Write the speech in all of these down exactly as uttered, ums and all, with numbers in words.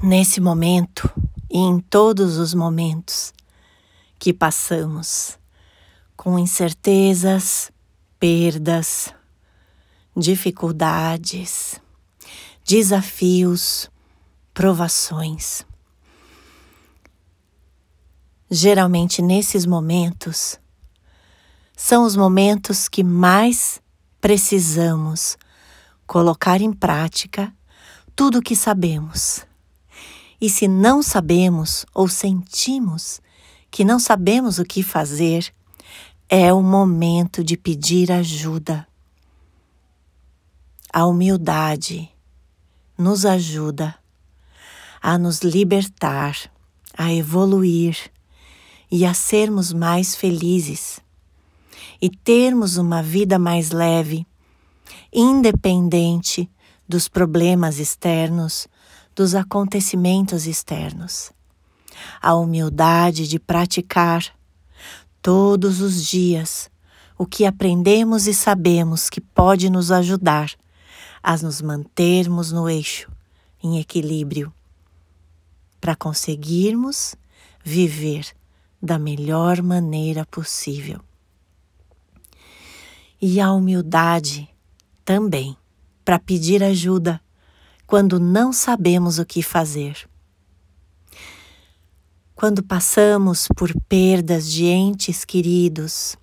Nesse momento e em todos os momentos que passamos com incertezas, perdas, dificuldades, desafios, provações. Geralmente nesses momentos são os momentos que mais precisamos colocar em prática tudo o que sabemos. E se não sabemos ou sentimos que não sabemos o que fazer, é o momento de pedir ajuda. A humildade nos ajuda a nos libertar, a evoluir e a sermos mais felizes e termos uma vida mais leve, independente dos problemas externos, dos acontecimentos externos. A humildade de praticar todos os dias o que aprendemos e sabemos que pode nos ajudar a nos mantermos no eixo, em equilíbrio, para conseguirmos viver da melhor maneira possível. E a humildade também para pedir ajuda quando não sabemos o que fazer. Quando passamos por perdas de entes queridos.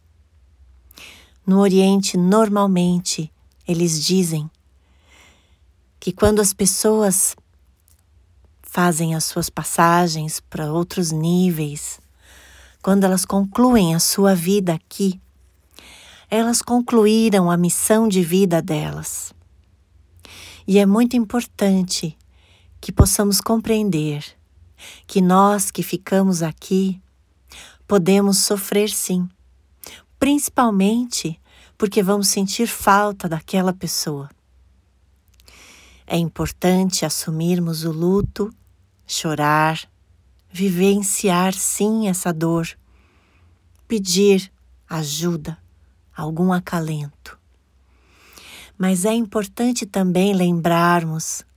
No Oriente, normalmente, eles dizem que quando as pessoas fazem as suas passagens para outros níveis, quando elas concluem a sua vida aqui, elas concluíram a missão de vida delas. E é muito importante que possamos compreender que nós que ficamos aqui podemos sofrer sim, principalmente porque vamos sentir falta daquela pessoa. É importante assumirmos o luto, chorar, vivenciar sim essa dor, pedir ajuda, algum acalento. Mas é importante também lembrarmos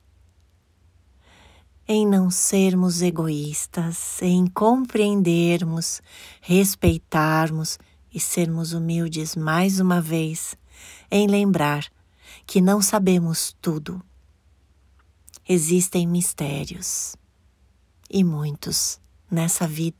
em não sermos egoístas, em compreendermos, respeitarmos e sermos humildes mais uma vez, em lembrar que não sabemos tudo. Existem mistérios, e muitos nessa vida.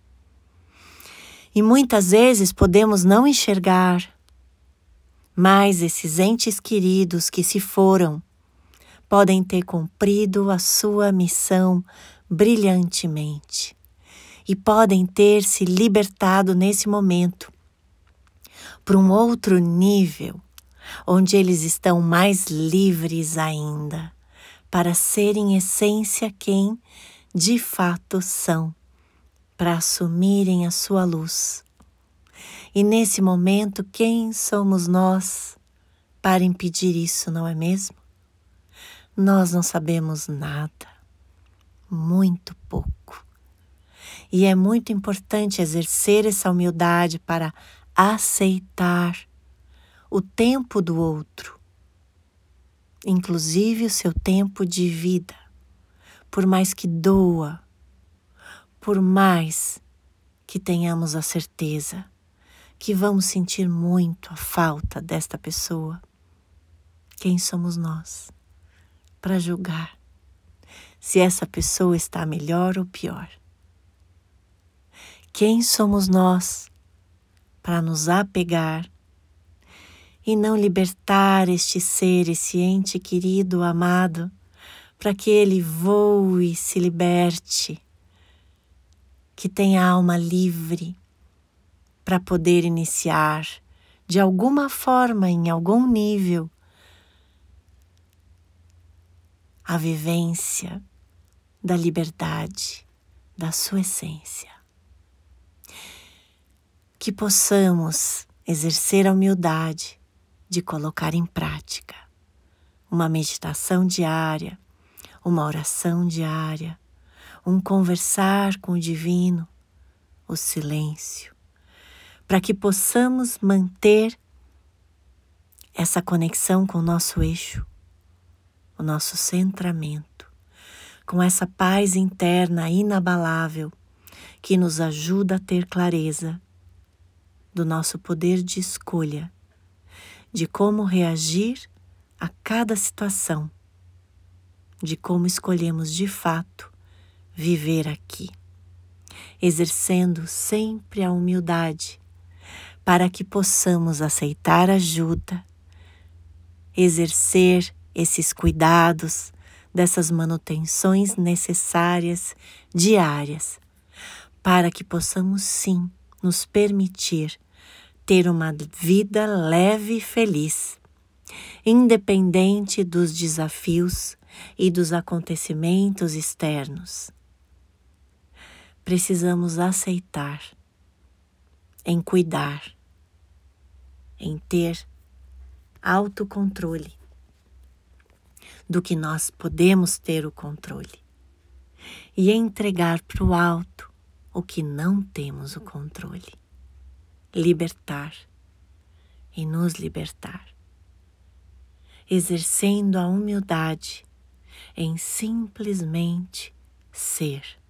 E muitas vezes podemos não enxergar, mas esses entes queridos que se foram podem ter cumprido a sua missão brilhantemente e podem ter se libertado nesse momento para um outro nível, onde eles estão mais livres ainda, para serem em essência quem de fato são, para assumirem a sua luz. E nesse momento, quem somos nós para impedir isso, não é mesmo? Nós não sabemos nada, muito pouco. E é muito importante exercer essa humildade para aceitar o tempo do outro, inclusive o seu tempo de vida, por mais que doa, por mais que tenhamos a certeza que vamos sentir muito a falta desta pessoa. Quem somos nós para julgar se essa pessoa está melhor ou pior? Quem somos nós para nos apegar e não libertar este ser, esse ente querido, amado, para que ele voe e se liberte, que tenha a alma livre para poder iniciar de alguma forma, em algum nível, a vivência da liberdade, da sua essência. Que possamos exercer a humildade de colocar em prática uma meditação diária, uma oração diária, um conversar com o divino, o silêncio, para que possamos manter essa conexão com o nosso eixo, o nosso centramento, com essa paz interna inabalável que nos ajuda a ter clareza do nosso poder de escolha, de como reagir a cada situação, de como escolhemos de fato viver aqui, exercendo sempre a humildade para que possamos aceitar ajuda, exercer esses cuidados, dessas manutenções necessárias diárias, para que possamos sim nos permitir ter uma vida leve e feliz, independente dos desafios e dos acontecimentos externos. Precisamos aceitar, em cuidar, em ter autocontrole do que nós podemos ter o controle e entregar para o alto o que não temos o controle. Libertar e nos libertar, exercendo a humildade em simplesmente ser.